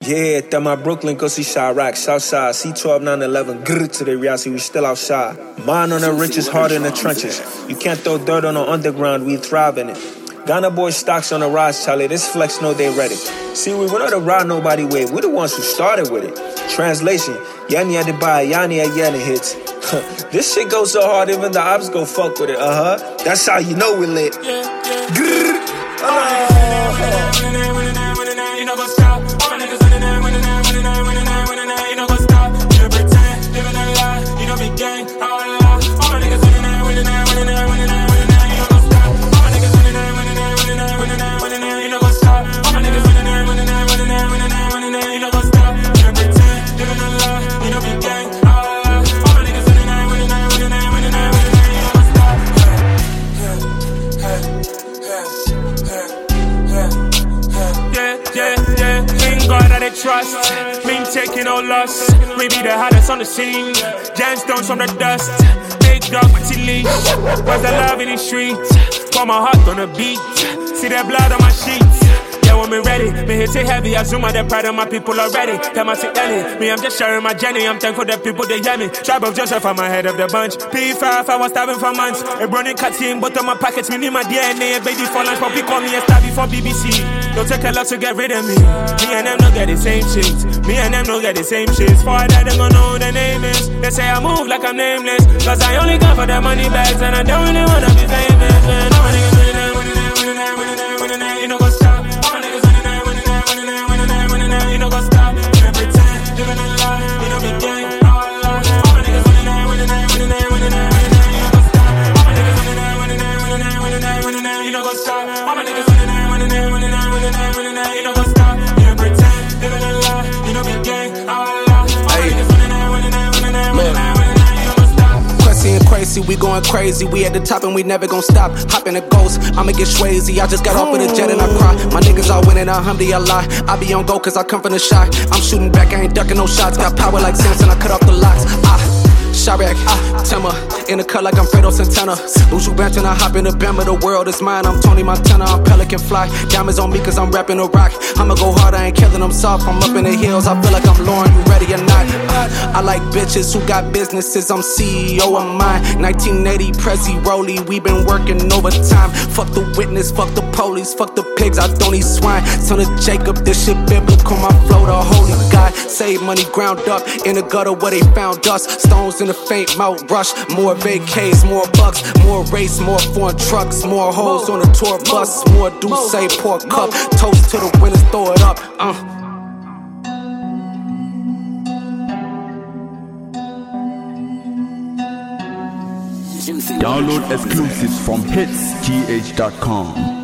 Yeah, that my Brooklyn, go see Chirac, Southside, C12, 911, grrr to the reality, we still outside. Mine on the richest, heart in the trenches. You can't throw dirt on the underground, we thrive in it. Ghana boys stocks on the rise, Charlie, this flex know they ready. See, we not to ride nobody wave, we the ones who started with it. Translation, Yani had to buy, Yani had Yanni hits. This shit goes so hard, even the ops go fuck with it, That's how you know we lit. Grrr. You know what's up? All my niggas winning, you know what's up? You pretend, living a lie, you know big gang, all my niggas winning, you know what's up? All my niggas winning, you know what's up? All my niggas winning, you know what's up? You pretend, living a lie, you know big gang, all my niggas winning, you know what's up? Yeah. God that they trust, been taking no loss. We be the hottest on the scene, gemstones from the dust. Big dog with leash, where's the love in the streets? Pour my heart on the beat, see that blood on my sheets. Yeah, when me ready, me hit it heavy. I zoom out the pride of my people already. Tell my sick Ellie, me I'm just sharing my journey. I'm thankful that people they hear me. Tribe of Joseph, I'm ahead of the bunch. P5, I was starving for months. A running cut in, but on my pockets, me need my DNA. Baby for lunch, but call me a star before BBC. Don't take a lot to get rid of me. Me and them don't get the same shit. Me and them don't get the same shit. For that, they gon' know who the name is. They say I move like I'm nameless. Cause I only come for the money bags. And I don't really wanna be famous. Man, all my niggas winning, you know what's up? All my niggas winning, you know what's up? You pretend, living a lie, you know big gang, all my niggas winning, you know what's up? All my niggas winning, you know what's up? All my niggas winning, you know what's up? You pretend, living a lie, you know big gang, all my niggas winning, you know what's up? Cressy and crazy, we going crazy. We at the top and we never gon' stop. Hop in the ghost, I'ma get swayzy. I just got off with a jet and I cry. My niggas all winning, alhamdulillah. I be on go cause I come from the shot. I'm shooting back, I ain't ducking no shots. Got power like Samson, I cut off the locks. Chirac, Timmer, in the cut like I'm Fredo Santana. Buju Banton, I hop in the Bama, the world is mine. I'm Tony Montana, I'm Pelican Fly. Diamonds on me cause I'm rapping a rock. I'ma go hard, I ain't killing them soft. I'm up in the hills, I feel like I'm Lauren, you ready or not? I like bitches who got businesses, I'm CEO of mine. 1980 Prezi Rolly, we been working overtime. Fuck the witness, fuck the police, fuck the pigs, I don't eat swine. Son of Jacob, this shit biblical, my flow the holy God. Save money ground up, in the gutter where they found us. Stones in the faint mouth rush, more vacays, more bucks, more race, more foreign trucks, more hoes on the tour bus, more Douce, pour cup, toast to the winners, throw it up. Download exclusives from hitsgh.com.